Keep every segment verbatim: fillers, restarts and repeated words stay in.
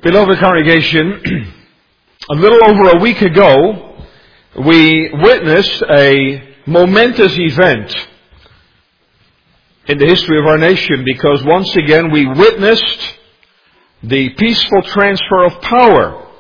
Beloved congregation, a little over a week ago, we witnessed a momentous event in the history of our nation, because once again we witnessed the peaceful transfer of power.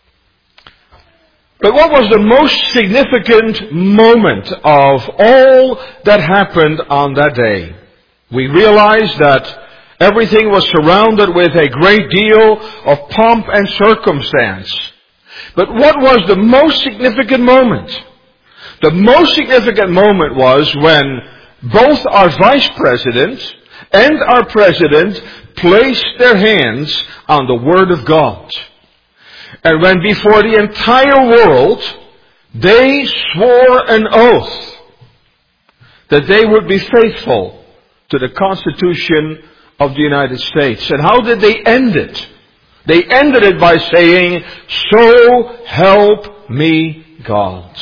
But what was the most significant moment of all that happened on that day? We realized that everything was surrounded with a great deal of pomp and circumstance. But what was the most significant moment? The most significant moment was when both our Vice President and our President placed their hands on the Word of God. And when before the entire world they swore an oath that they would be faithful to the Constitution of the United States. And how did they end it? They ended it by saying, "So help me God."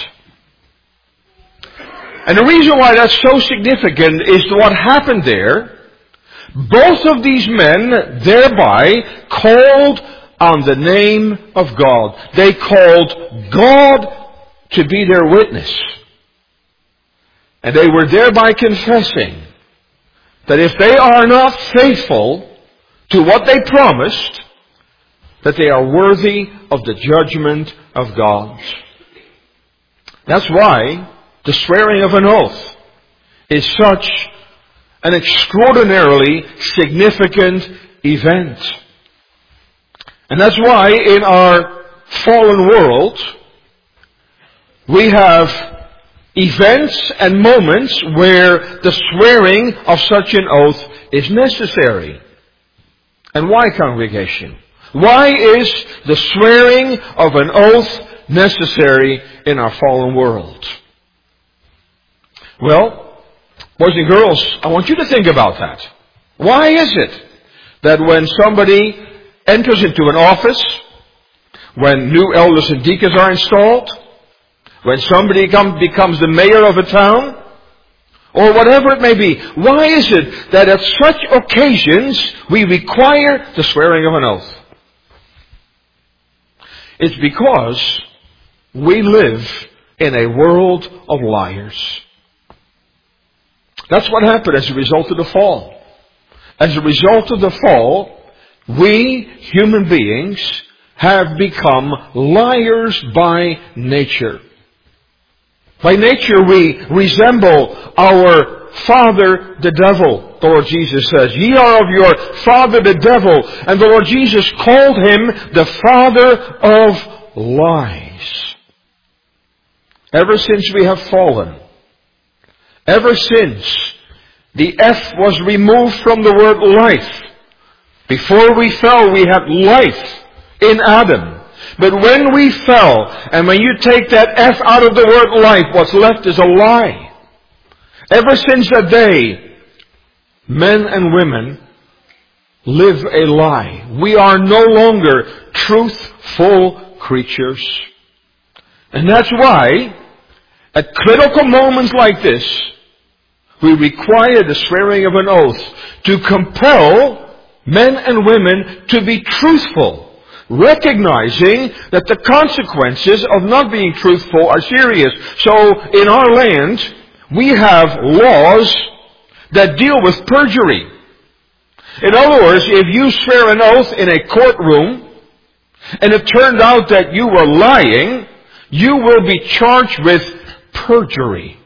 And the reason why that's so significant is what happened there. Both of these men thereby called on the name of God. They called God to be their witness. And they were thereby confessing that if they are not faithful to what they promised, that they are worthy of the judgment of God. That's why the swearing of an oath is such an extraordinarily significant event. And that's why in our fallen world, we have events and moments where the swearing of such an oath is necessary. And why, congregation? Why is the swearing of an oath necessary in our fallen world? Well, boys and girls, I want you to think about that. Why is it that when somebody enters into an office, when new elders and deacons are installed, when somebody come, becomes the mayor of a town, or whatever it may be, why is it that at such occasions we require the swearing of an oath? It's because we live in a world of liars. That's what happened as a result of the fall. As a result of the fall, we human beings have become liars by nature. By nature we resemble our father the devil. The Lord Jesus says, "Ye are of your father the devil." And the Lord Jesus called him the father of lies. Ever since we have fallen, ever since the F was removed from the word life. Before we fell, we had life in Adam. But when we fell, and when you take that F out of the word life, what's left is a lie. Ever since that day, men and women live a lie. We are no longer truthful creatures. And that's why, at critical moments like this, we require the swearing of an oath to compel men and women to be truthful, recognizing that the consequences of not being truthful are serious. So in our land, we have laws that deal with perjury. In other words, if you swear an oath in a courtroom and it turned out that you were lying, you will be charged with perjury.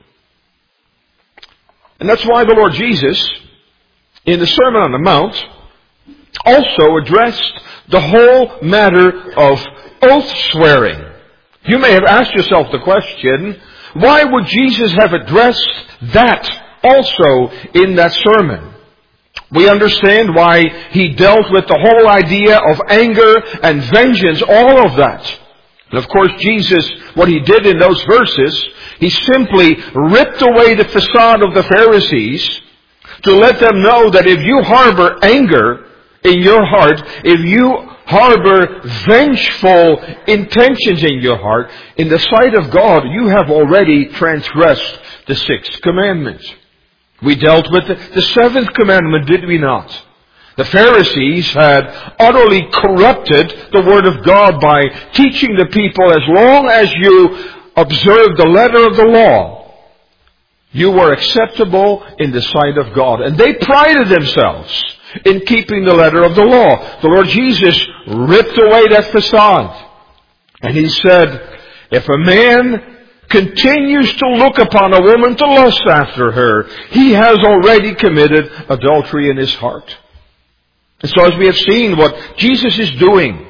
And that's why the Lord Jesus, in the Sermon on the Mount, also addressed the whole matter of oath swearing. You may have asked yourself the question, why would Jesus have addressed that also in that sermon? We understand why he dealt with the whole idea of anger and vengeance, all of that. And of course, Jesus, what he did in those verses, he simply ripped away the facade of the Pharisees to let them know that if you harbor anger in your heart, if you harbor vengeful intentions in your heart, in the sight of God, you have already transgressed the sixth commandment. We dealt with the, the seventh commandment, did we not? The Pharisees had utterly corrupted the Word of God by teaching the people, as long as you observed the letter of the law, you were acceptable in the sight of God. And they prided themselves in keeping the letter of the law. The Lord Jesus ripped away that facade. And He said, if a man continues to look upon a woman to lust after her, he has already committed adultery in his heart. And so as we have seen what Jesus is doing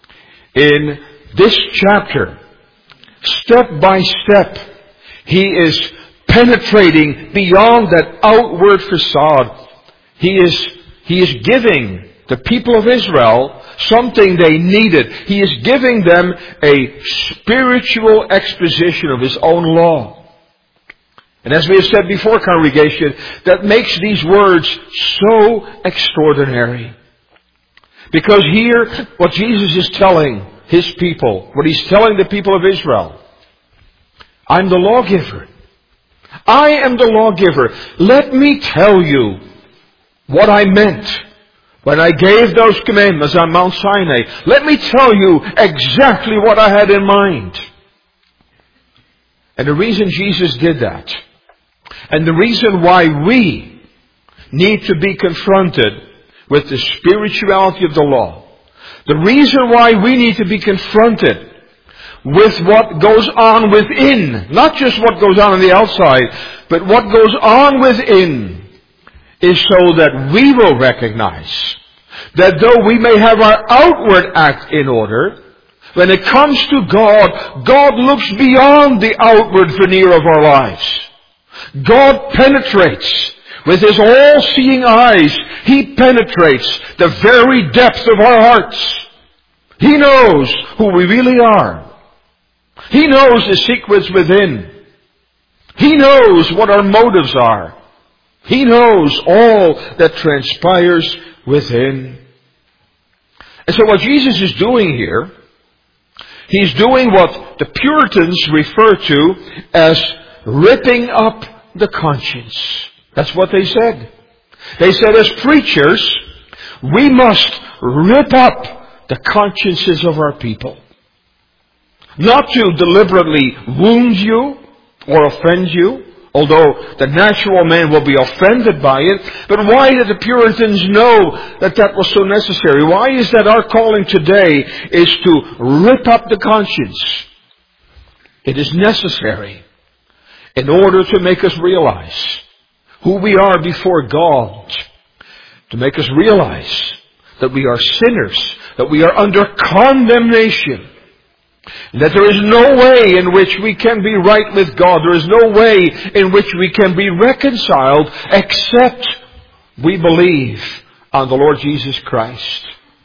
in this chapter, step by step, He is penetrating beyond that outward facade. He is, He is giving the people of Israel something they needed. He is giving them a spiritual exposition of His own law. And as we have said before, congregation, that makes these words so extraordinary. Because here, what Jesus is telling His people, what He's telling the people of Israel, I'm the lawgiver. I am the lawgiver. Let me tell you what I meant when I gave those commandments on Mount Sinai. Let me tell you exactly what I had in mind. And the reason Jesus did that, and the reason why we need to be confronted with the spirituality of the law, the reason why we need to be confronted with what goes on within, not just what goes on on the outside, but what goes on within, is so that we will recognize that though we may have our outward act in order, when it comes to God, God looks beyond the outward veneer of our lives. God penetrates with His all-seeing eyes. He penetrates the very depth of our hearts. He knows who we really are. He knows the secrets within. He knows what our motives are. He knows all that transpires within. And so what Jesus is doing here, He's doing what the Puritans refer to as ripping up the conscience. That's what they said. They said, as preachers, we must rip up the consciences of our people. Not to deliberately wound you or offend you, although the natural man will be offended by it. But why did the Puritans know that that was so necessary? Why is that our calling today is to rip up the conscience? It is necessary in order to make us realize who we are before God, to make us realize that we are sinners, that we are under condemnation, that there is no way in which we can be right with God. There is no way in which we can be reconciled except we believe on the Lord Jesus Christ.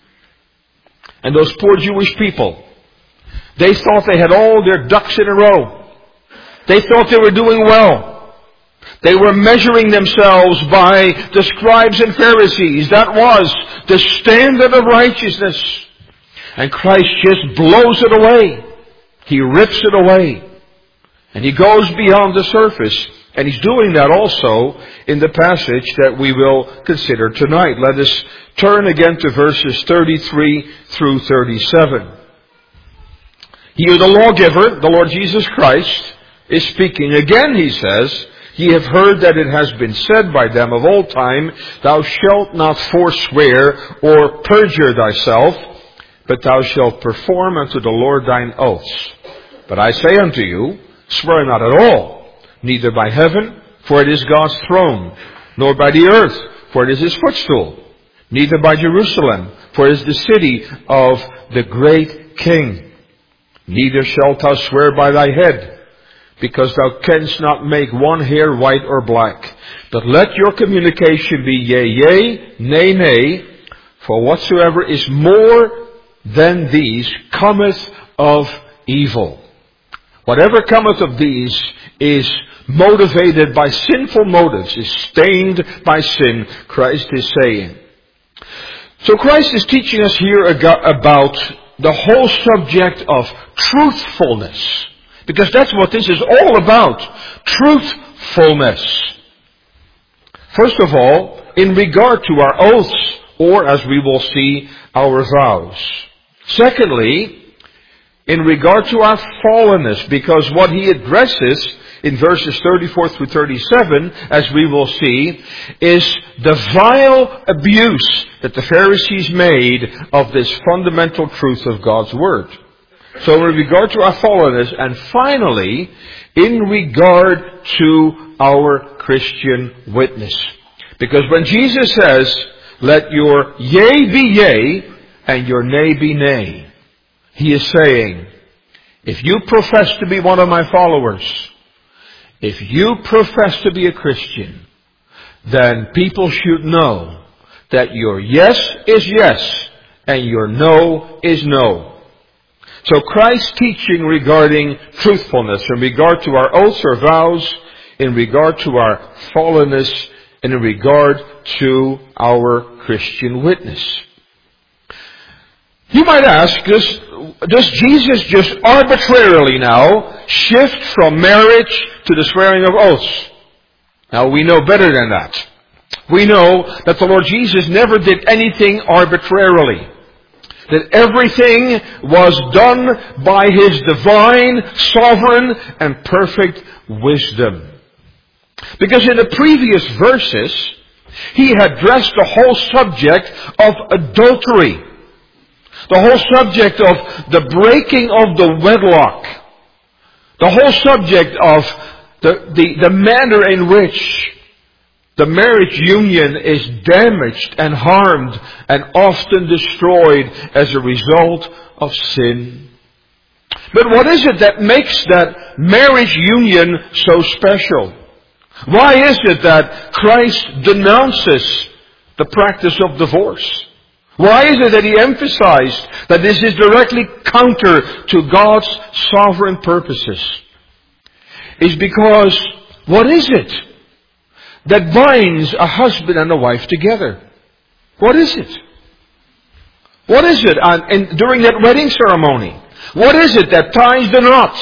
And those poor Jewish people, they thought they had all their ducks in a row. They thought they were doing well. They were measuring themselves by the scribes and Pharisees. That was the standard of righteousness. And Christ just blows it away. He rips it away. And He goes beyond the surface. And He's doing that also in the passage that we will consider tonight. Let us turn again to verses thirty-three through thirty-seven. Here the lawgiver, the Lord Jesus Christ, is speaking. Again He says, ye have heard that it has been said by them of old time, thou shalt not forswear or perjure thyself, but thou shalt perform unto the Lord thine oaths. But I say unto you, swear not at all, neither by heaven, for it is God's throne, nor by the earth, for it is His footstool, neither by Jerusalem, for it is the city of the great King. Neither shalt thou swear by thy head, because thou canst not make one hair white or black. But let your communication be yea, yea, nay, nay, for whatsoever is more than these cometh of evil. Whatever cometh of these is motivated by sinful motives, is stained by sin, Christ is saying. So Christ is teaching us here about the whole subject of truthfulness. Because that's what this is all about. Truthfulness. First of all, in regard to our oaths or as we will see, our vows. Secondly, in regard to our fallenness, because what he addresses in verses thirty-four through thirty-seven, as we will see, is the vile abuse that the Pharisees made of this fundamental truth of God's Word. So in regard to our fallenness, and finally, in regard to our Christian witness. Because when Jesus says, let your yea be yea, and your nay be nay, he is saying, if you profess to be one of my followers, if you profess to be a Christian, then people should know that your yes is yes and your no is no. So Christ's teaching regarding truthfulness, in regard to our oaths or vows, in regard to our fallenness, and in regard to our Christian witness. You might ask, does, does Jesus just arbitrarily now shift from marriage to the swearing of oaths? Now we know better than that. We know that the Lord Jesus never did anything arbitrarily. That everything was done by His divine, sovereign, and perfect wisdom. Because in the previous verses, He had addressed the whole subject of adultery. The whole subject of the breaking of the wedlock. The whole subject of the, the, the manner in which the marriage union is damaged and harmed and often destroyed as a result of sin. But what is it that makes that marriage union so special? Why is it that Christ denounces the practice of divorce? Why is it that He emphasized that this is directly counter to God's sovereign purposes? It's because, what is it that binds a husband and a wife together? What is it? What is it and, and during that wedding ceremony? What is it that ties the knot?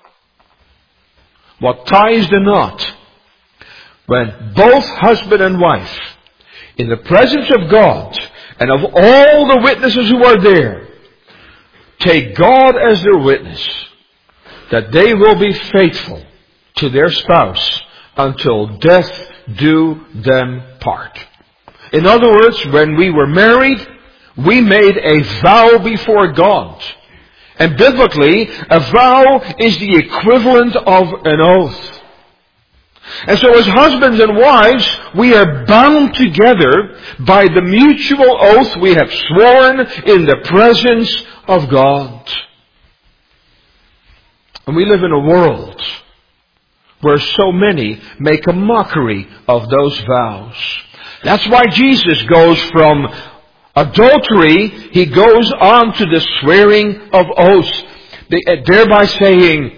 What ties the knot? When both husband and wife, in the presence of God and of all the witnesses who are there, take God as their witness, that they will be faithful to their spouse until death do them part. In other words, when we were married, we made a vow before God. And biblically, a vow is the equivalent of an oath. And so as husbands and wives, we are bound together by the mutual oath we have sworn in the presence of God. And we live in a world where so many make a mockery of those vows. That's why Jesus goes from adultery, He goes on to the swearing of oaths, thereby saying,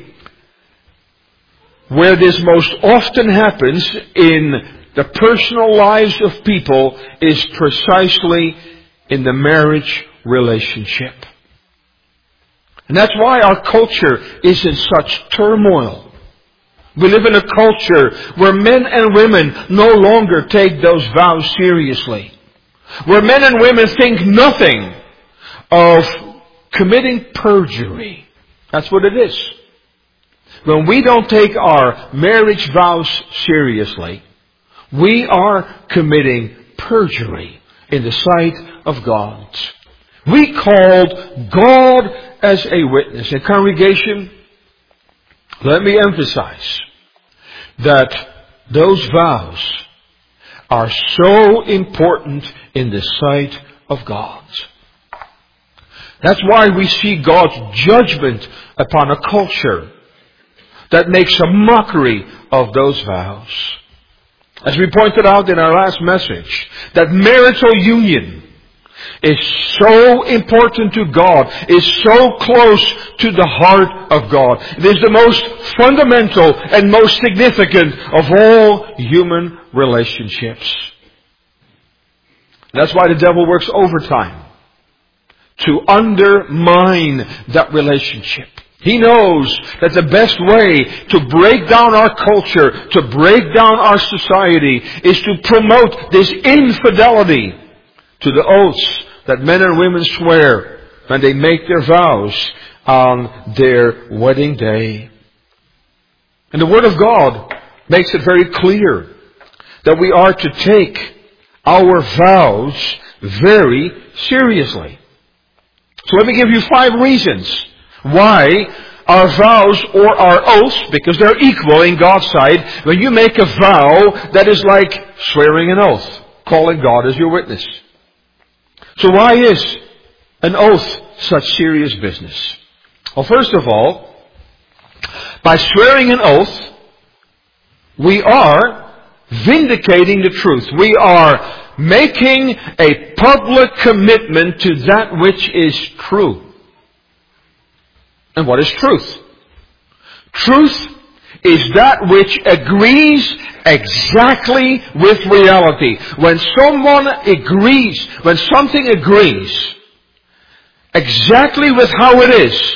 where this most often happens in the personal lives of people is precisely in the marriage relationship. And that's why our culture is in such turmoil. We live in a culture where men and women no longer take those vows seriously. Where men and women think nothing of committing perjury. That's what it is. When we don't take our marriage vows seriously, we are committing perjury in the sight of God. We called God as a witness. And congregation, let me emphasize that those vows are so important in the sight of God. That's why we see God's judgment upon a culture that makes a mockery of those vows. As we pointed out in our last message, that marital union is so important to God, is so close to the heart of God. It is the most fundamental and most significant of all human relationships. That's why the devil works overtime to undermine that relationship. He knows that the best way to break down our culture, to break down our society, is to promote this infidelity to the oaths that men and women swear when they make their vows on their wedding day. And the Word of God makes it very clear that we are to take our vows very seriously. So let me give you five reasons why our vows or our oaths, because they're equal in God's sight, when you make a vow, that is like swearing an oath, calling God as your witness. So why is an oath such serious business? Well, first of all, by swearing an oath, we are vindicating the truth. We are making a public commitment to that which is true. And what is truth? Truth is that which agrees exactly with reality. When someone agrees, when something agrees exactly with how it is,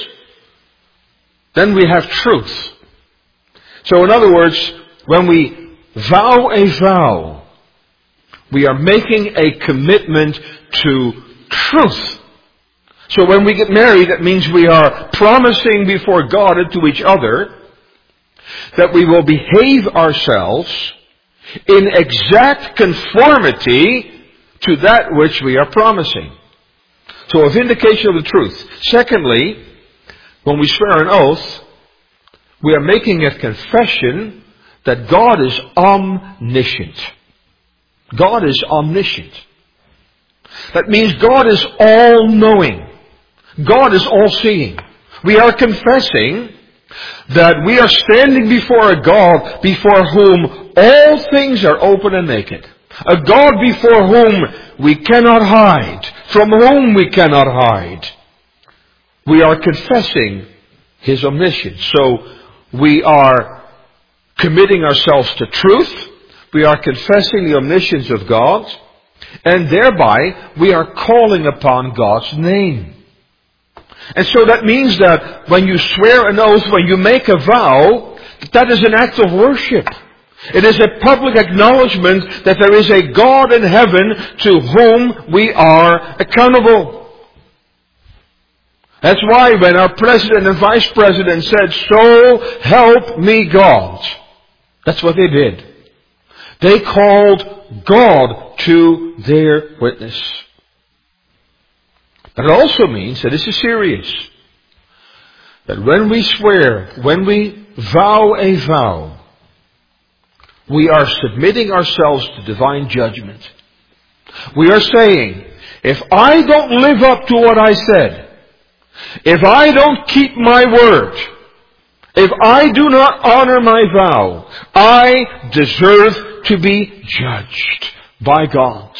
then we have truth. So in other words, when we vow a vow, we are making a commitment to truth. So when we get married, that means we are promising before God and to each other that we will behave ourselves in exact conformity to that which we are promising. So a vindication of the truth. Secondly, when we swear an oath, we are making a confession that God is omniscient. God is omniscient. That means God is all-knowing. God is all-seeing. We are confessing that we are standing before a God before whom all things are open and naked. A God before whom we cannot hide, from whom we cannot hide. We are confessing His omniscience. So we are committing ourselves to truth. We are confessing the omniscience of God. And thereby we are calling upon God's name. And so that means that when you swear an oath, when you make a vow, that is an act of worship. It is a public acknowledgement that there is a God in heaven to whom we are accountable. That's why when our president and vice president said, "So help me God," that's what they did. They called God to their witness. But it also means that this is serious. That when we swear, when we vow a vow, we are submitting ourselves to divine judgment. We are saying, if I don't live up to what I said, if I don't keep my word, if I do not honor my vow, I deserve to be judged by God.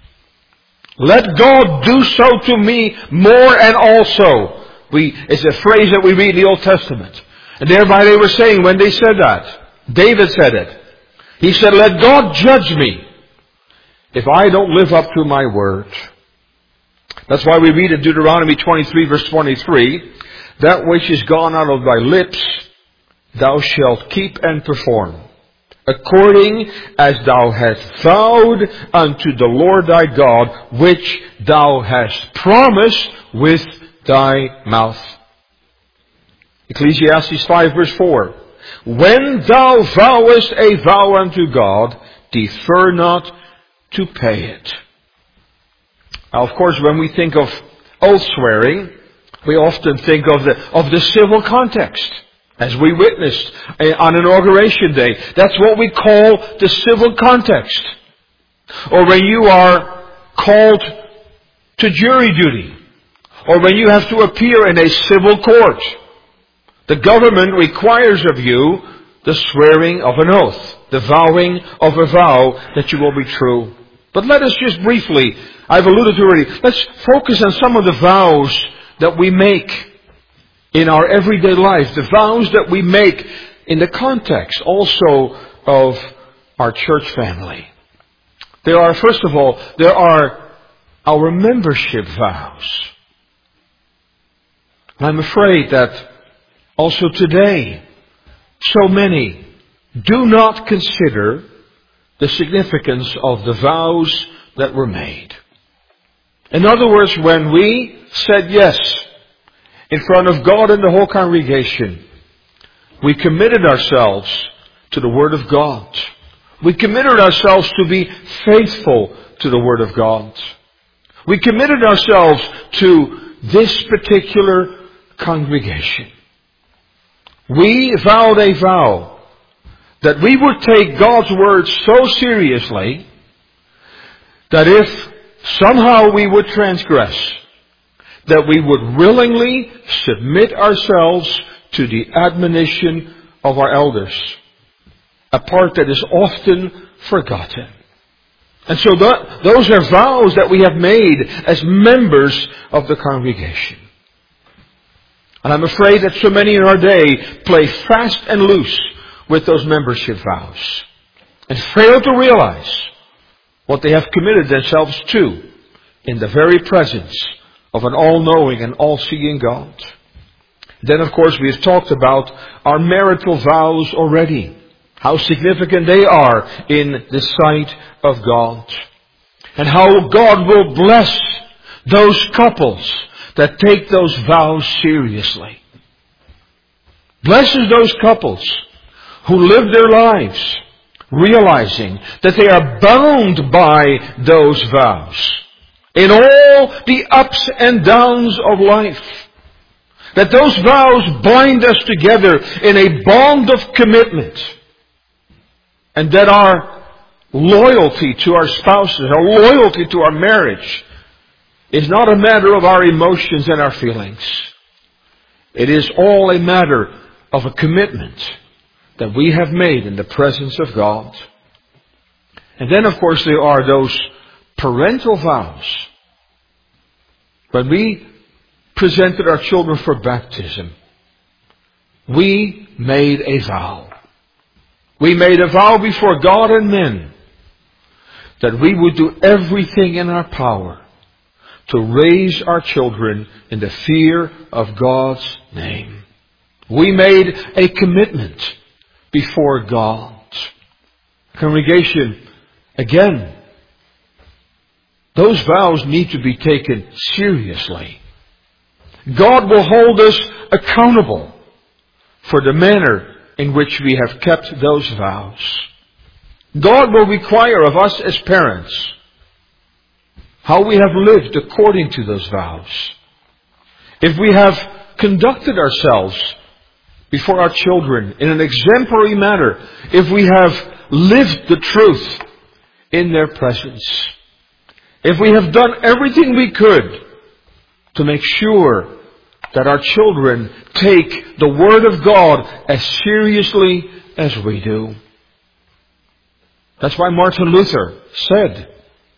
Let God do so to me more and also. We, it's a phrase that we read in the Old Testament. And thereby they were saying, when they said that, David said it. He said, let God judge me if I don't live up to my word. That's why we read in Deuteronomy twenty-three verse twenty-three, that which is gone out of thy lips, thou shalt keep and perform, according as thou hast vowed unto the Lord thy God, which thou hast promised with thy mouth. Ecclesiastes five verse four. When thou vowest a vow unto God, defer not to pay it. Now, of course, when we think of oath swearing, we often think of the, of the civil context. As we witnessed on Inauguration Day. That's what we call the civil context. Or when you are called to jury duty. Or when you have to appear in a civil court. The government requires of you the swearing of an oath. The vowing of a vow that you will be true. But let us just briefly, I've alluded to already, let's focus on some of the vows that we make in our everyday life, the vows that we make in the context also of our church family. There are, first of all, there are our membership vows. I'm afraid that also today, so many do not consider the significance of the vows that were made. In other words, when we said yes in front of God and the whole congregation, we committed ourselves to the Word of God. We committed ourselves to be faithful to the Word of God. We committed ourselves to this particular congregation. We vowed a vow that we would take God's Word so seriously that if somehow we would transgress, that we would willingly submit ourselves to the admonition of our elders. A part that is often forgotten. And so that, those are vows that we have made as members of the congregation. And I'm afraid that so many in our day play fast and loose with those membership vows and fail to realize what they have committed themselves to in the very presence of an all-knowing and all-seeing God. Then, of course, we have talked about our marital vows already. How significant they are in the sight of God. And how God will bless those couples that take those vows seriously. Blesses those couples who live their lives realizing that they are bound by those vows in all the ups and downs of life. That those vows bind us together in a bond of commitment. And that our loyalty to our spouses, our loyalty to our marriage, is not a matter of our emotions and our feelings. It is all a matter of a commitment that we have made in the presence of God. And then, of course, there are those parental vows. When we presented our children for baptism, we made a vow. We made a vow before God and men that we would do everything in our power to raise our children in the fear of God's name. We made a commitment before God. Congregation, again, those vows need to be taken seriously. God will hold us accountable for the manner in which we have kept those vows. God will require of us as parents how we have lived according to those vows. If we have conducted ourselves before our children in an exemplary manner, if we have lived the truth in their presence, if we have done everything we could to make sure that our children take the Word of God as seriously as we do. That's why Martin Luther said,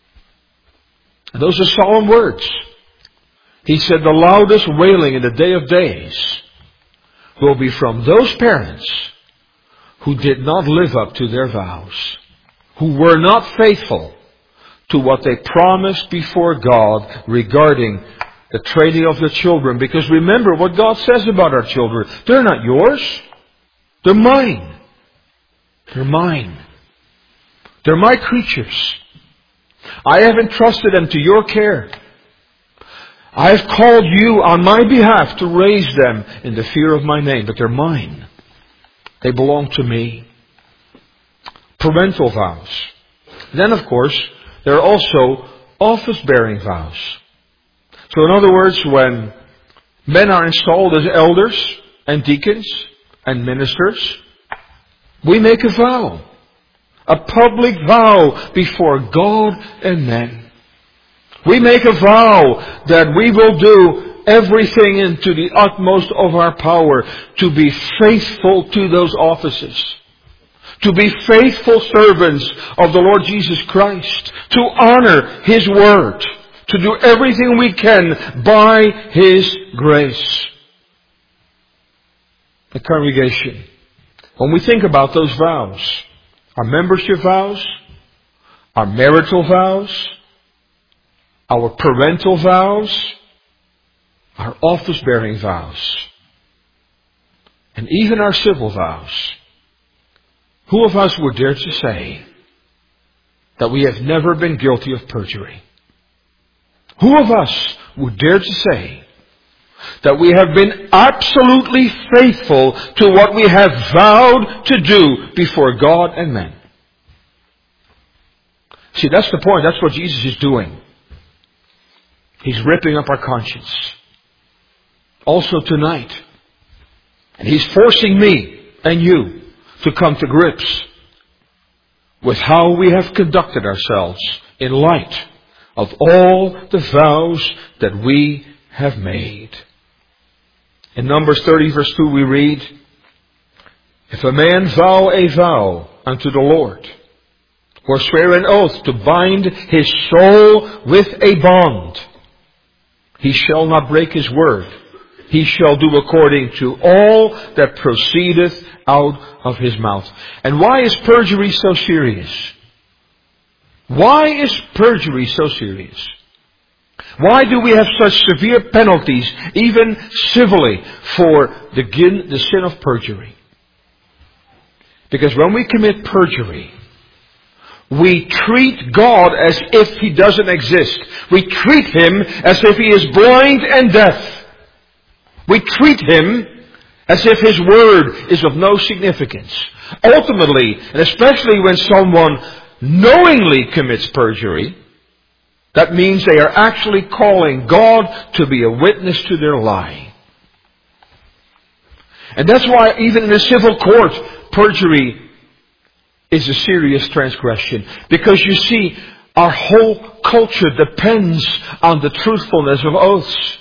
and those are solemn words, he said, the loudest wailing in the day of days will be from those parents who did not live up to their vows, who were not faithful to what they promised before God regarding the training of the children. Because remember what God says about our children. They're not yours. They're mine. They're mine. They're my creatures. I have entrusted them to your care. I have called you on my behalf to raise them in the fear of my name. But they're mine. They belong to me. Parental vows. Then, of course, there are also office-bearing vows. So in other words, when men are installed as elders and deacons and ministers, we make a vow. A public vow before God and men. We make a vow that we will do everything into the utmost of our power to be faithful to those offices. To be faithful servants of the Lord Jesus Christ. To honor His Word. To do everything we can by His grace. The congregation, when we think about those vows, our membership vows, our marital vows, our parental vows, our office-bearing vows, and even our civil vows, who of us would dare to say that we have never been guilty of perjury? Who of us would dare to say that we have been absolutely faithful to what we have vowed to do before God and men? See, that's the point. That's what Jesus is doing. He's ripping up our conscience. Also tonight. And He's forcing me and you to come to grips with how we have conducted ourselves in light of all the vows that we have made. In Numbers thirty verse two we read, if a man vow a vow unto the Lord, or swear an oath to bind his soul with a bond, he shall not break his word. He shall do according to all that proceedeth out of his mouth. And why is perjury so serious? Why is perjury so serious? Why do we have such severe penalties, even civilly, for the, the sin of perjury? Because when we commit perjury, we treat God as if He doesn't exist. We treat Him as if He is blind and deaf. We treat Him as if His word is of no significance. Ultimately, and especially when someone knowingly commits perjury, that means they are actually calling God to be a witness to their lie. And that's why even in a civil court, perjury is a serious transgression. Because you see, our whole culture depends on the truthfulness of oaths.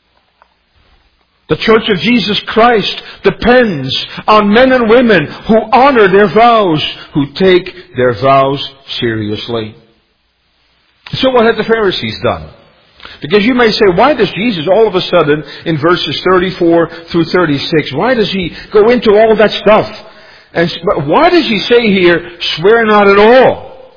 The Church of Jesus Christ depends on men and women who honor their vows, who take their vows seriously. So what had the Pharisees done? Because you may say, why does Jesus all of a sudden, in verses thirty-four through thirty-six, why does He go into all that stuff? And why does He say here, swear not at all?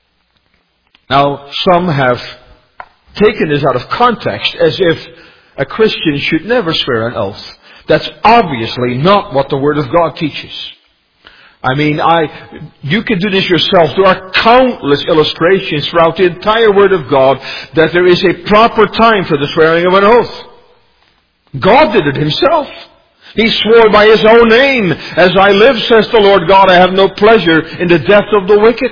Now, some have taken this out of context as if a Christian should never swear an oath. That's obviously not what the Word of God teaches. I mean, I, you can do this yourself. There are countless illustrations throughout the entire Word of God that there is a proper time for the swearing of an oath. God did it Himself. He swore by His own name, as I live, says the Lord God, I have no pleasure in the death of the wicked.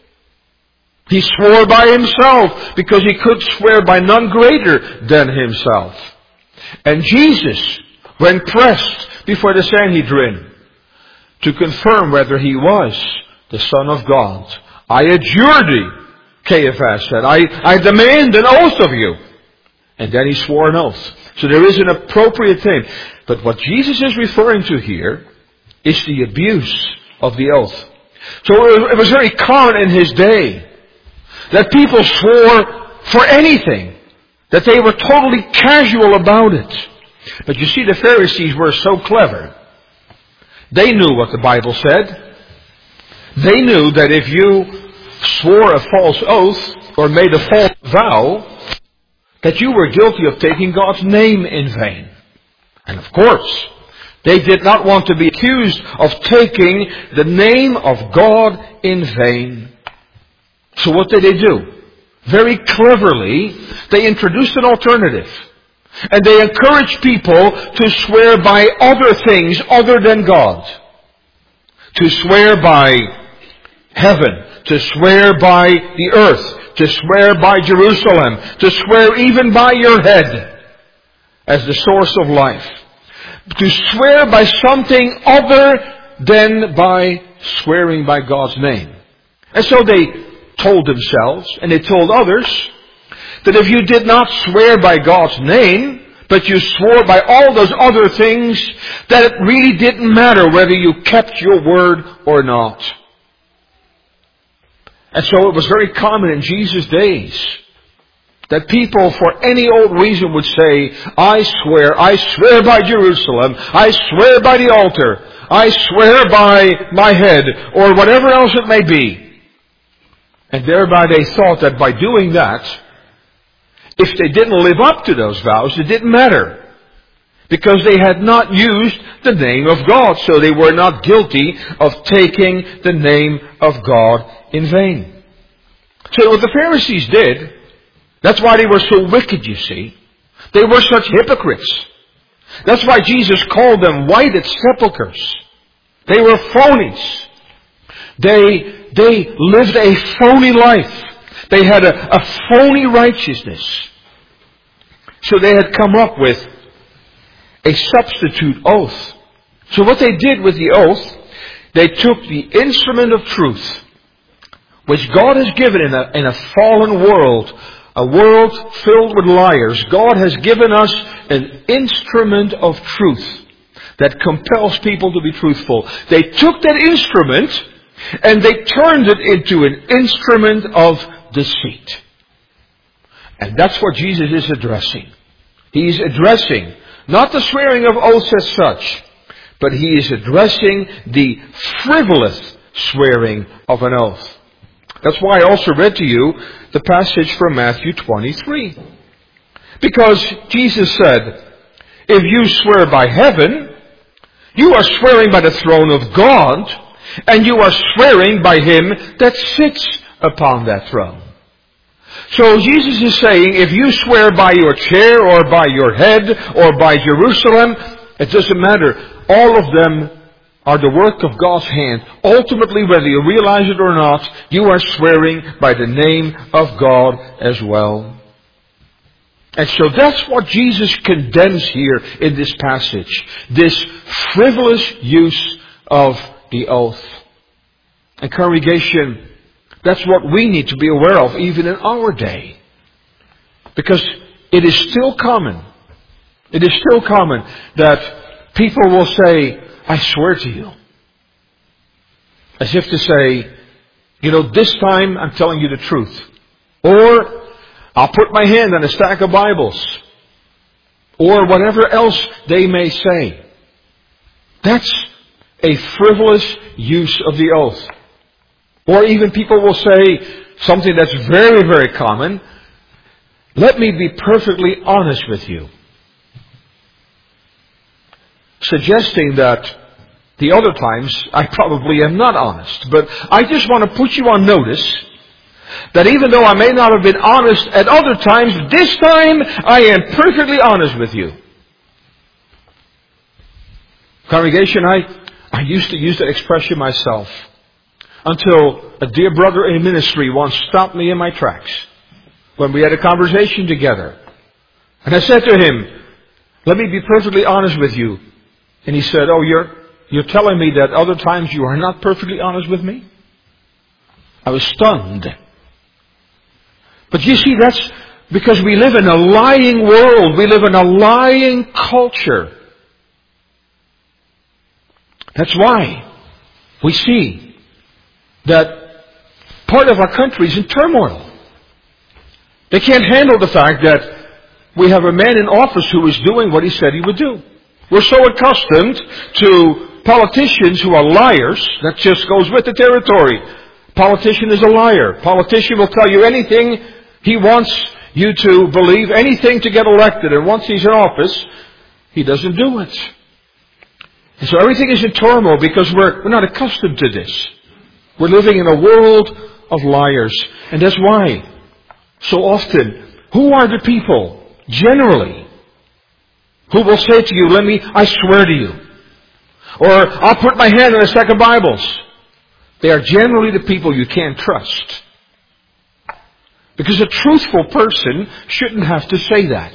He swore by Himself because He could swear by none greater than Himself. And Jesus, when pressed before the Sanhedrin to confirm whether He was the Son of God, I adjure thee, Caiaphas said, I, I demand an oath of you. And then He swore an oath. So there is an appropriate thing. But what Jesus is referring to here is the abuse of the oath. So it was very common in His day that people swore for anything. That they were totally casual about it. But you see, the Pharisees were so clever. They knew what the Bible said. They knew that if you swore a false oath or made a false vow, that you were guilty of taking God's name in vain. And of course, they did not want to be accused of taking the name of God in vain. So what did they do? Very cleverly, they introduced an alternative. And they encouraged people to swear by other things other than God. To swear by heaven. To swear by the earth. To swear by Jerusalem. To swear even by your head as the source of life. To swear by something other than by swearing by God's name. And so they told themselves, and they told others, that if you did not swear by God's name, but you swore by all those other things, that it really didn't matter whether you kept your word or not. And so it was very common in Jesus' days that people for any old reason would say, I swear, I swear by Jerusalem, I swear by the altar, I swear by my head, or whatever else it may be. And thereby they thought that by doing that, if they didn't live up to those vows, it didn't matter. Because they had not used the name of God. So they were not guilty of taking the name of God in vain. So what the Pharisees did, That's why they were so wicked, you see. They were such hypocrites. That's why Jesus called them whited sepulchres. They were phonies. They, they lived a phony life. They had a, a phony righteousness. So they had come up with a substitute oath. So what they did with the oath, they took the instrument of truth, which God has given in a, in a fallen world, a world filled with liars. God has given us an instrument of truth that compels people to be truthful. They took that instrument and they turned it into an instrument of deceit. And that's what Jesus is addressing. He's addressing not the swearing of oaths as such, but he is addressing the frivolous swearing of an oath. That's why I also read to you the passage from Matthew twenty-three. Because Jesus said, if you swear by heaven, you are swearing by the throne of God, and you are swearing by him that sits upon that throne. So Jesus is saying, if you swear by your chair or by your head or by Jerusalem, it doesn't matter. All of them are the work of God's hand. Ultimately, whether you realize it or not, you are swearing by the name of God as well. And so that's what Jesus condemns here in this passage. This frivolous use of the oath. And congregation, that's what we need to be aware of even in our day. Because it is still common. It is still common that people will say, I swear to you. As if to say, you know, this time I'm telling you the truth. Or, I'll put my hand on a stack of Bibles. Or whatever else they may say. That's a frivolous use of the oath. Or even people will say something that's very, very common. Let me be perfectly honest with you. Suggesting that the other times I probably am not honest. But I just want to put you on notice that even though I may not have been honest at other times, this time I am perfectly honest with you. Congregation, I, I used to use that expression myself. Until a dear brother in ministry once stopped me in my tracks when we had a conversation together. And I said to him, let me be perfectly honest with you. And he said, oh, you're, you're telling me that other times you are not perfectly honest with me? I was stunned. But you see, that's because we live in a lying world. We live in a lying culture. That's why we see that part of our country is in turmoil. They can't handle the fact that we have a man in office who is doing what he said he would do. We're so accustomed to politicians who are liars, that just goes with the territory. Politician is a liar. Politician will tell you anything he wants you to believe, anything to get elected. And once he's in office, he doesn't do it. And so everything is in turmoil because we're, we're not accustomed to this. We're living in a world of liars. And that's why, so often, who are the people, generally, who will say to you, let me, I swear to you. Or, I'll put my hand on a stack of Bibles. They are generally the people you can't trust. Because a truthful person shouldn't have to say that.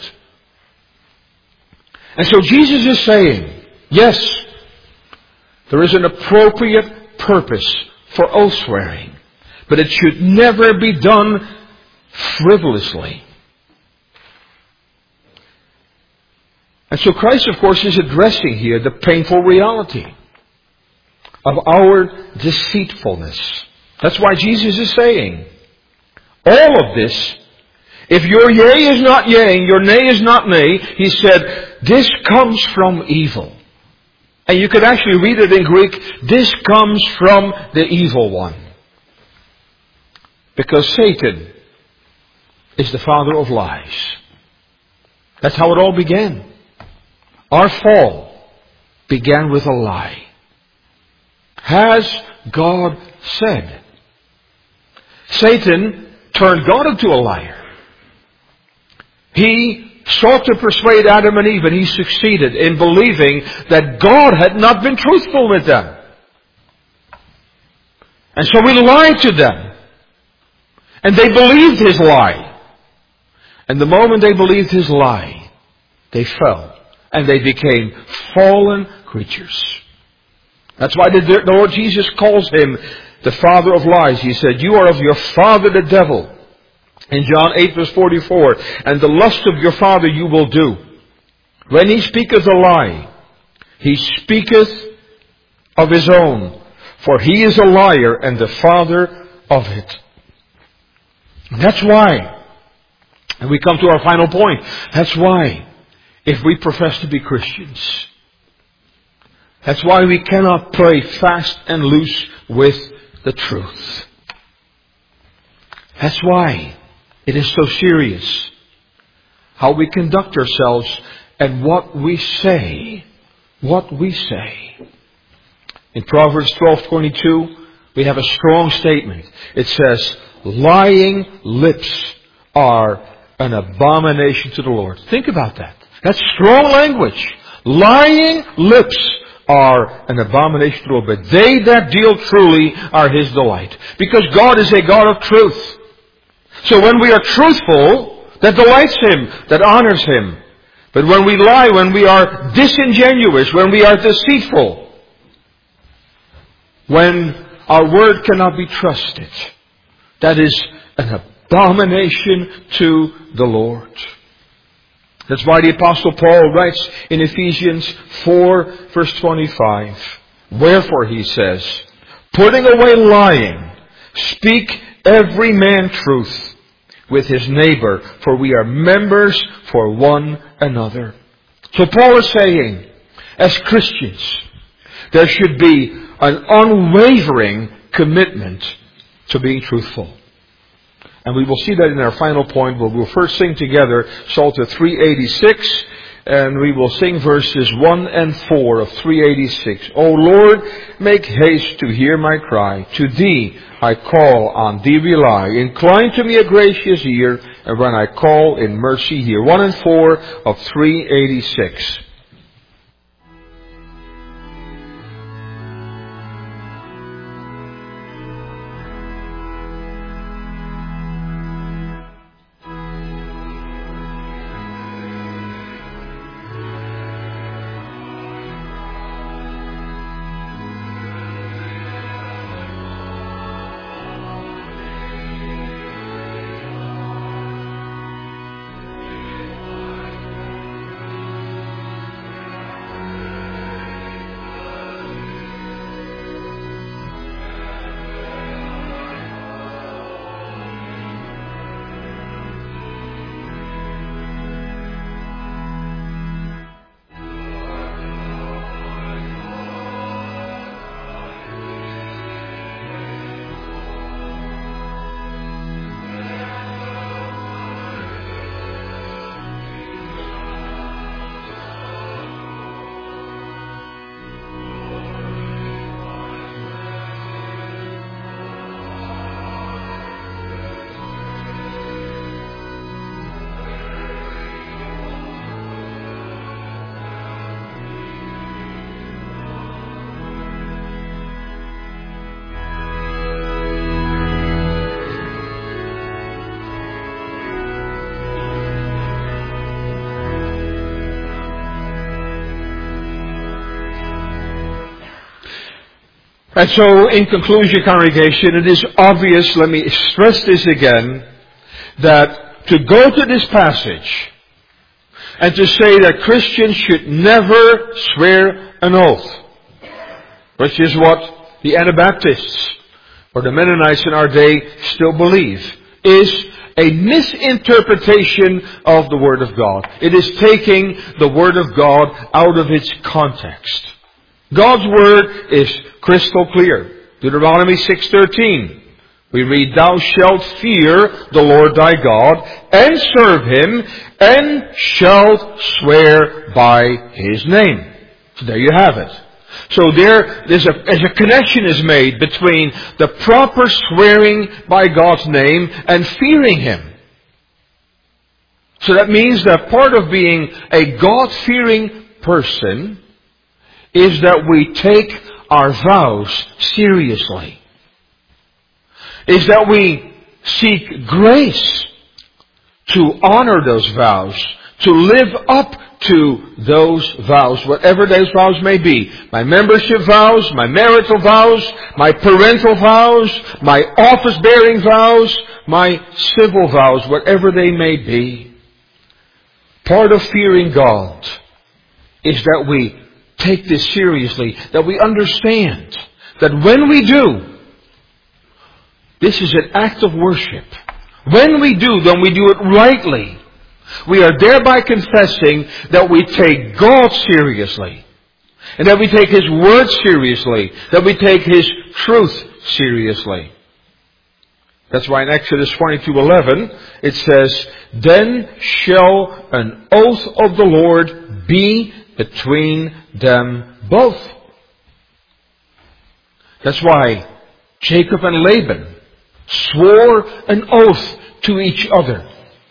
And so Jesus is saying, yes, there is an appropriate purpose for oath swearing, but it should never be done frivolously. And so Christ, of course, is addressing here the painful reality of our deceitfulness. That's why Jesus is saying, all of this, if your yea is not yea and your nay is not nay, he said, this comes from evil. And you could actually read it in Greek, this comes from the evil one. Because Satan is the father of lies. That's how it all began. Our fall began with a lie. Has God said? Satan turned God into a liar. He sought to persuade Adam and Eve, and he succeeded in believing that God had not been truthful with them. And so he lied to them. And they believed his lie. And the moment they believed his lie, they fell. And they became fallen creatures. That's why the Lord Jesus calls him the father of lies. He said, you are of your father the devil. In John eight verse forty-four, and the lust of your father you will do. When he speaketh a lie, he speaketh of his own. For he is a liar and the father of it. And that's why, and we come to our final point, that's why, if we profess to be Christians, that's why we cannot play fast and loose with the truth. That's why it is so serious how we conduct ourselves and what we say. What we say. In Proverbs twelve twenty-two, we have a strong statement. It says, lying lips are an abomination to the Lord. Think about that. That's strong language. Lying lips are an abomination to the Lord, but they that deal truly are his delight. Because God is a God of truth. So when we are truthful, that delights him, that honors him. But when we lie, when we are disingenuous, when we are deceitful, when our word cannot be trusted, that is an abomination to the Lord. That's why the Apostle Paul writes in Ephesians four verse twenty-five, wherefore he says, putting away lying, speak every man truth with his neighbor, for we are members for one another. So Paul is saying, as Christians, there should be an unwavering commitment to being truthful. And we will see that in our final point. We'll, we'll first sing together Psalter three eighty-six, and we will sing verses one and four of three eighty-six. O Lord, make haste to hear my cry. To thee I call, on thee rely. Incline to me a gracious ear, and when I call in mercy hear. One and four of three eighty-six. And so, in conclusion, congregation, it is obvious, let me stress this again, that to go to this passage and to say that Christians should never swear an oath, which is what the Anabaptists or the Mennonites in our day still believe, is a misinterpretation of the Word of God. It is taking the Word of God out of its context. God's Word is crystal clear. Deuteronomy six thirteen. We read, thou shalt fear the Lord thy God, and serve him, and shalt swear by his name. So there you have it. So there, there's a, there's a connection is made between the proper swearing by God's name and fearing him. So that means that part of being a God-fearing person is that we take our vows seriously. Is that we seek grace to honor those vows, to live up to those vows, whatever those vows may be. My membership vows, my marital vows, my parental vows, my office-bearing vows, my civil vows, whatever they may be. Part of fearing God is that we take this seriously, that we understand that when we do, this is an act of worship. When we do, then we do it rightly. We are thereby confessing that we take God seriously. And that we take His Word seriously. That we take His truth seriously. That's why in Exodus twenty-two eleven it says, "Then shall an oath of the Lord be between them both." That's why Jacob and Laban swore an oath to each other,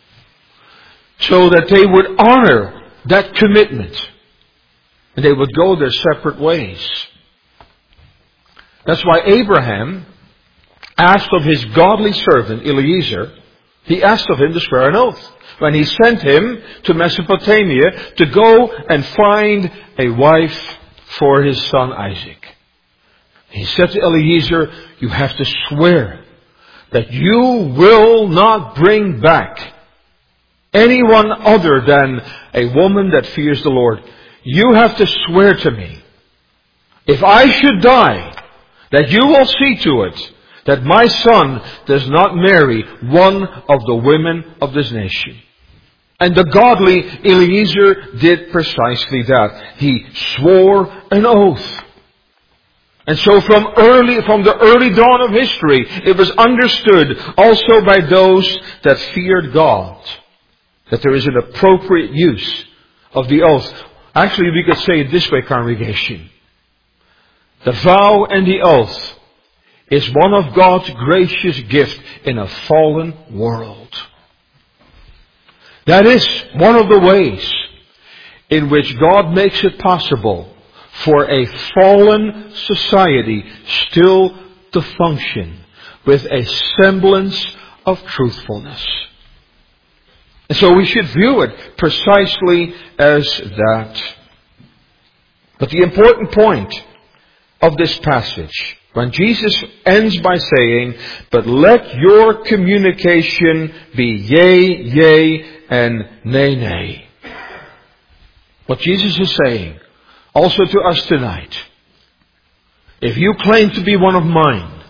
so that they would honor that commitment. And they would go their separate ways. That's why Abraham asked of his godly servant Eliezer, he asked of him to swear an oath. When he sent him to Mesopotamia to go and find a wife for his son Isaac. He said to Eliezer, you have to swear that you will not bring back anyone other than a woman that fears the Lord. You have to swear to me, if I should die, that you will see to it that my son does not marry one of the women of this nation. And the godly Eliezer did precisely that. He swore an oath. And so from early, from the early dawn of history, it was understood also by those that feared God, that there is an appropriate use of the oath. Actually, we could say it this way, congregation. The vow and the oath is one of God's gracious gift in a fallen world. That is one of the ways in which God makes it possible for a fallen society still to function with a semblance of truthfulness. And so we should view it precisely as that. But the important point of this passage, when Jesus ends by saying, but let your communication be yea, yea, and nay, nay. What Jesus is saying, also to us tonight, if you claim to be one of mine,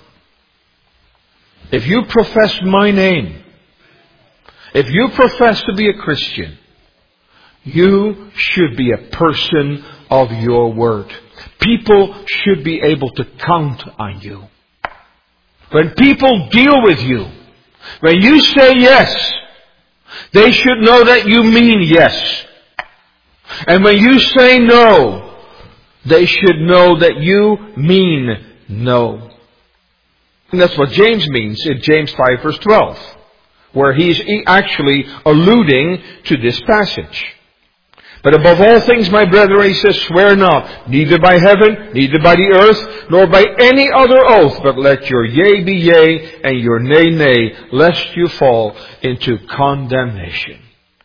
if you profess my name, if you profess to be a Christian, you should be a person of your word. People should be able to count on you. When people deal with you, when you say yes, they should know that you mean yes. And when you say no, they should know that you mean no. And that's what James means in James five verse twelve, where he's actually alluding to this passage. But above all things, my brethren, he says, swear not, neither by heaven, neither by the earth, nor by any other oath, but let your yea be yea, and your nay, nay, lest you fall into condemnation.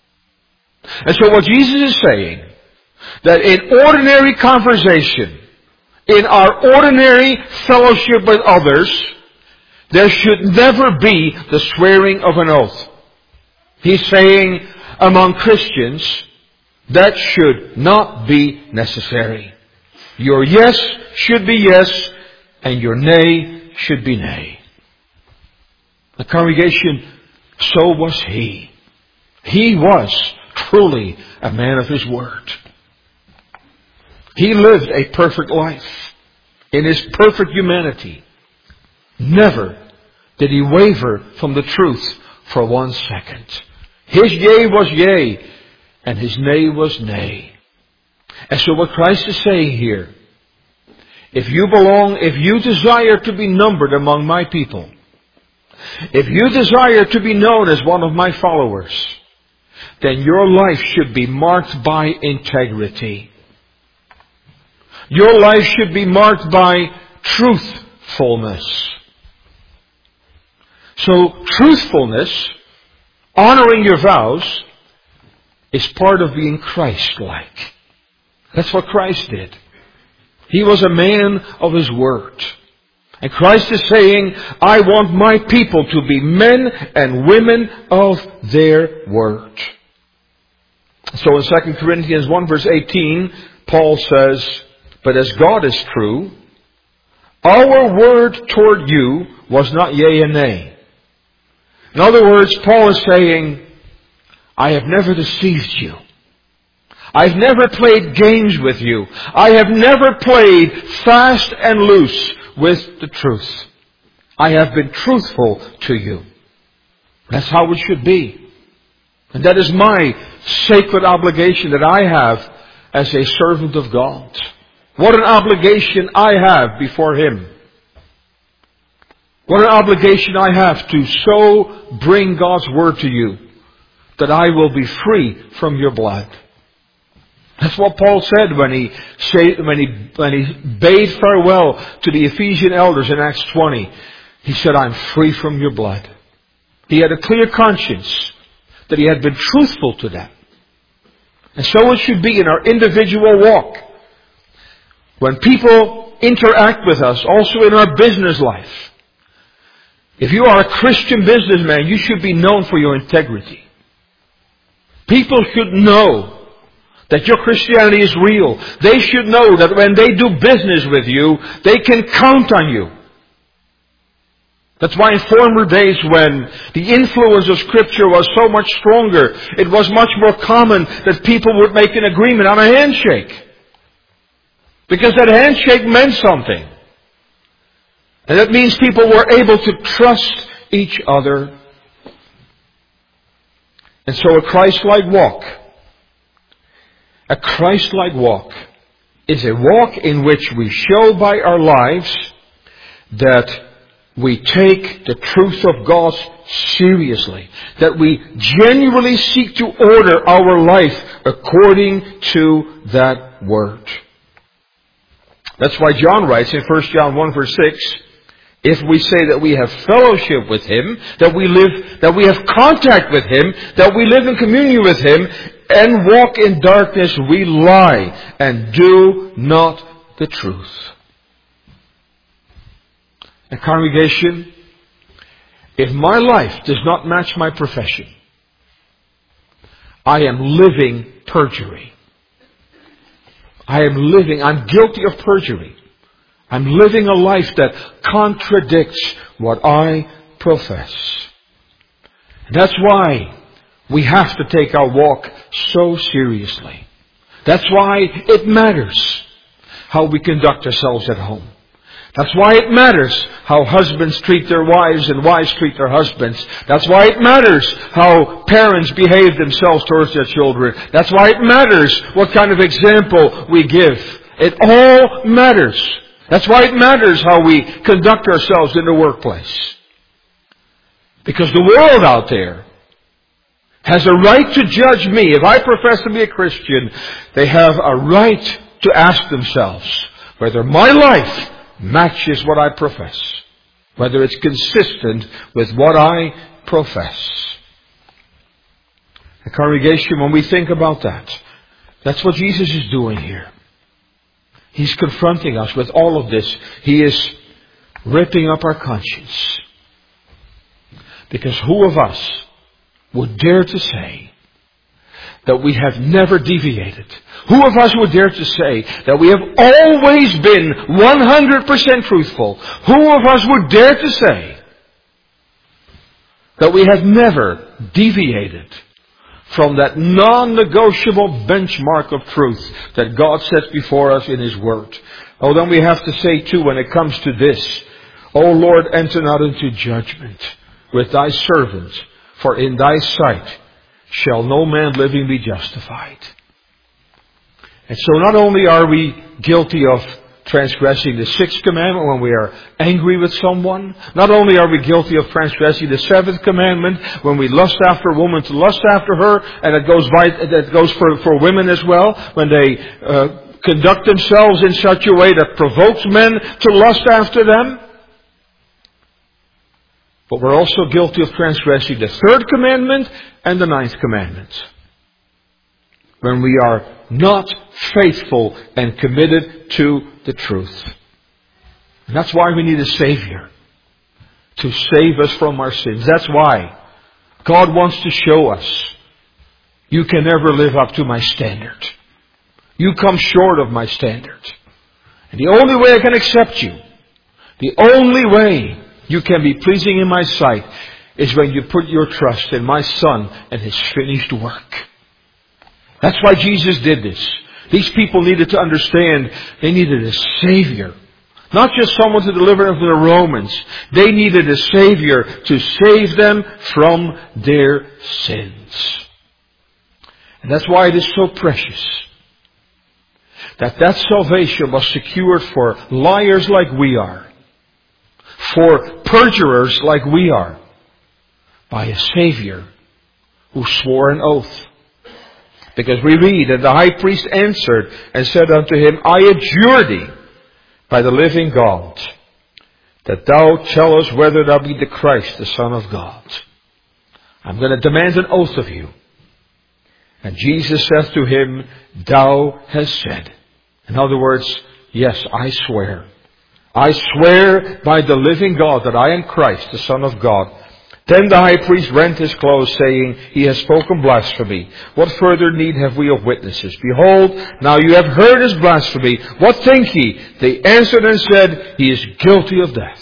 And so what Jesus is saying, that in ordinary conversation, in our ordinary fellowship with others, there should never be the swearing of an oath. He's saying, among Christians, that should not be necessary. Your yes should be yes, and your nay should be nay. The congregation, so was he. He was truly a man of his word. He lived a perfect life in his perfect humanity. Never did he waver from the truth for one second. His yea was yea, and his nay was nay. And so what Christ is saying here, if you belong, if you desire to be numbered among my people, if you desire to be known as one of my followers, then your life should be marked by integrity. Your life should be marked by truthfulness. So truthfulness, honoring your vows, is part of being Christ-like. That's what Christ did. He was a man of His word. And Christ is saying, I want my people to be men and women of their word. So in Second Corinthians one verse eighteen, Paul says, but as God is true, our word toward you was not yea and nay. In other words, Paul is saying, I have never deceived you. I've never played games with you. I have never played fast and loose with the truth. I have been truthful to you. That's how it should be. And that is my sacred obligation that I have as a servant of God. What an obligation I have before Him. What an obligation I have to so bring God's word to you that I will be free from your blood. That's what Paul said when he said, when he when he bade farewell to the Ephesian elders in Acts twenty. He said, I'm free from your blood. He had a clear conscience that he had been truthful to them. And so it should be in our individual walk. When people interact with us, also in our business life. If you are a Christian businessman, you should be known for your integrity. People should know that your Christianity is real. They should know that when they do business with you, they can count on you. That's why in former days when the influence of Scripture was so much stronger, it was much more common that people would make an agreement on a handshake. Because that handshake meant something. And that means people were able to trust each other. And so a Christ-like walk, a Christ-like walk is a walk in which we show by our lives that we take the truth of God seriously. That we genuinely seek to order our life according to that word. That's why John writes in First John one verse six, if we say that we have fellowship with Him, that we live, that we have contact with Him, that we live in communion with Him, and walk in darkness, we lie and do not the truth. And congregation, if my life does not match my profession, I am living perjury. I am living, I'm guilty of perjury. I'm living a life that contradicts what I profess. And that's why we have to take our walk so seriously. That's why it matters how we conduct ourselves at home. That's why it matters how husbands treat their wives and wives treat their husbands. That's why it matters how parents behave themselves towards their children. That's why it matters what kind of example we give. It all matters. That's why it matters how we conduct ourselves in the workplace. Because the world out there has a right to judge me. If I profess to be a Christian, they have a right to ask themselves whether my life matches what I profess. Whether it's consistent with what I profess. The congregation, when we think about that, that's what Jesus is doing here. He's confronting us with all of this. He is ripping up our conscience. Because who of us would dare to say that we have never deviated? Who of us would dare to say that we have always been one hundred percent truthful? Who of us would dare to say that we have never deviated from that non-negotiable benchmark of truth that God sets before us in His Word? Oh, then we have to say too, when it comes to this, O Lord, enter not into judgment with Thy servants, for in Thy sight shall no man living be justified. And so not only are we guilty of transgressing the sixth commandment when we are angry with someone. Not only are we guilty of transgressing the seventh commandment when we lust after a woman to lust after her, and it goes by, that goes for, for women as well, when they uh, conduct themselves in such a way that provokes men to lust after them. But we're also guilty of transgressing the third commandment and the ninth commandment, when we are not faithful and committed to the truth. And that's why we need a Savior to save us from our sins. That's why God wants to show us, you can never live up to my standard. You come short of my standard. And the only way I can accept you, the only way you can be pleasing in my sight, is when you put your trust in my Son and His finished work. That's why Jesus did this. These people needed to understand they needed a Savior. Not just someone to deliver them from the Romans. They needed a Savior to save them from their sins. And that's why it is so precious that that salvation was secured for liars like we are, for perjurers like we are, by a Savior who swore an oath. Because we read that the high priest answered and said unto him, I adjure thee by the living God, that thou tell us whether thou be the Christ, the Son of God. I'm going to demand an oath of you. And Jesus saith to him, thou hast said. In other words, yes, I swear. I swear by the living God that I am Christ, the Son of God. Then the high priest rent his clothes, saying, he has spoken blasphemy. What further need have we of witnesses? Behold, now you have heard his blasphemy. What think ye? They answered and said, he is guilty of death.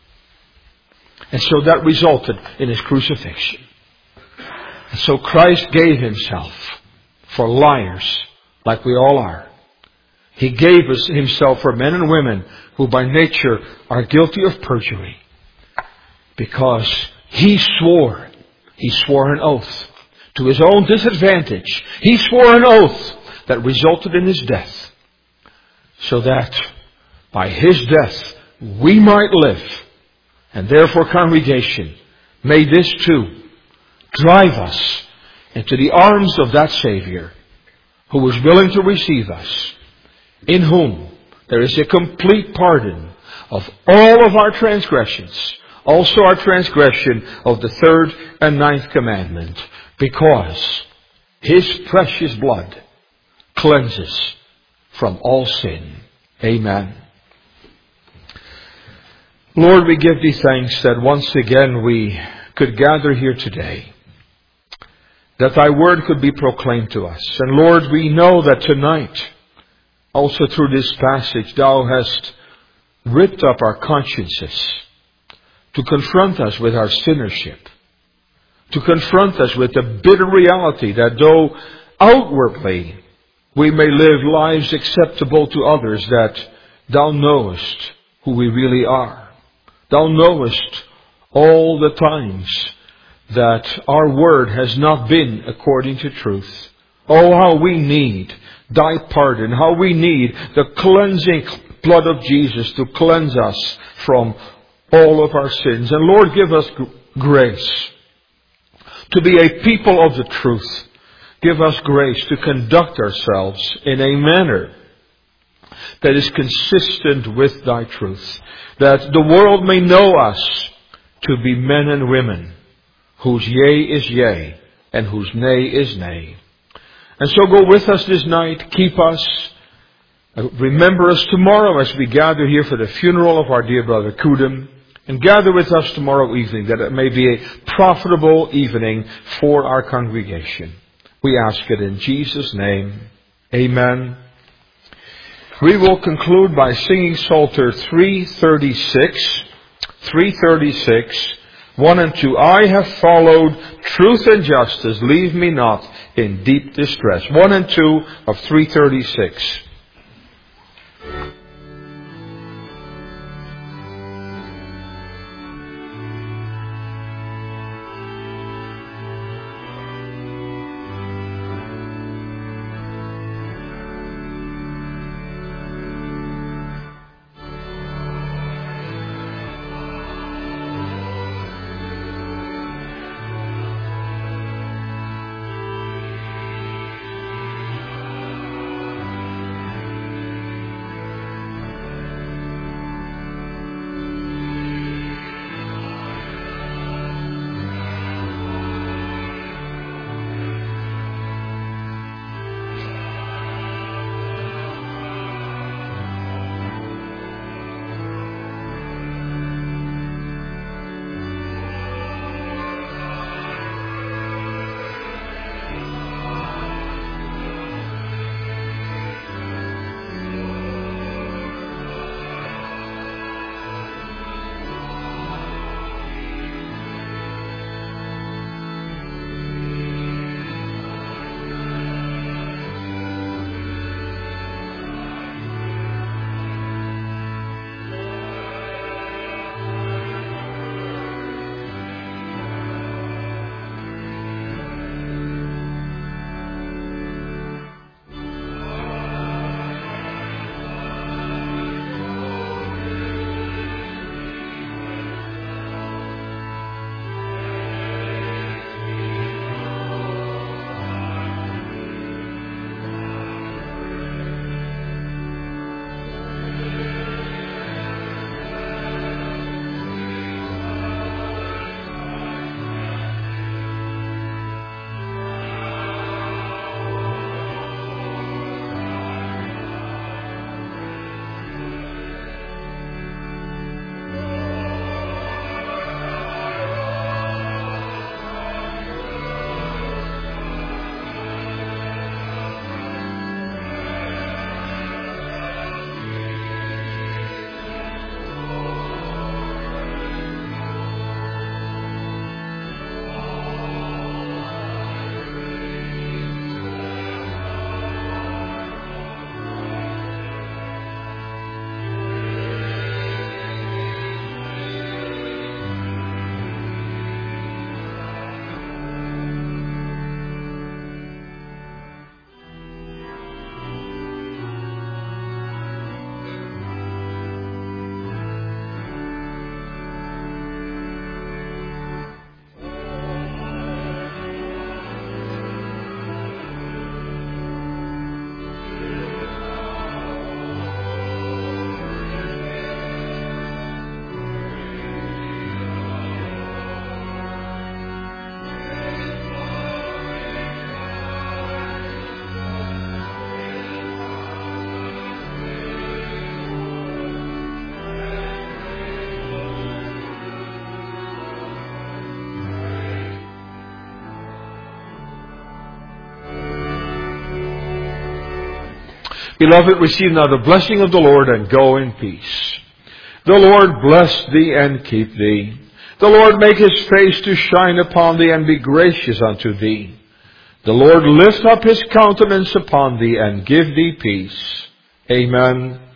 And so that resulted in his crucifixion. And so Christ gave himself for liars, like we all are. He gave us himself for men and women who by nature are guilty of perjury. Because He swore, He swore an oath to His own disadvantage. He swore an oath that resulted in His death. So that by His death we might live. And therefore, congregation, may this too drive us into the arms of that Savior who is willing to receive us, in whom there is a complete pardon of all of our transgressions, also our transgression of the third and ninth commandment, because His precious blood cleanses from all sin. Amen. Lord, we give Thee thanks that once again we could gather here today, that Thy word could be proclaimed to us. And Lord, we know that tonight, also through this passage, Thou hast ripped up our consciences to confront us with our sinnership, to confront us with the bitter reality that though outwardly we may live lives acceptable to others, that Thou knowest who we really are. Thou knowest all the times that our word has not been according to truth. Oh, how we need Thy pardon, how we need the cleansing blood of Jesus to cleanse us from all of our sins. And Lord, give us grace to be a people of the truth. Give us grace to conduct ourselves in a manner that is consistent with Thy truth, that the world may know us to be men and women whose yea is yea and whose nay is nay. And so go with us this night, keep us, remember us tomorrow as we gather here for the funeral of our dear brother Kudum, and gather with us tomorrow evening that it may be a profitable evening for our congregation. We ask it in Jesus' name. Amen. We will conclude by singing Psalter three thirty-six, three thirty-six, one and two. I have followed truth and justice, leave me not in deep distress. one and two of three thirty-six. Beloved, receive now the blessing of the Lord and go in peace. The Lord bless thee and keep thee. The Lord make his face to shine upon thee and be gracious unto thee. The Lord lift up his countenance upon thee and give thee peace. Amen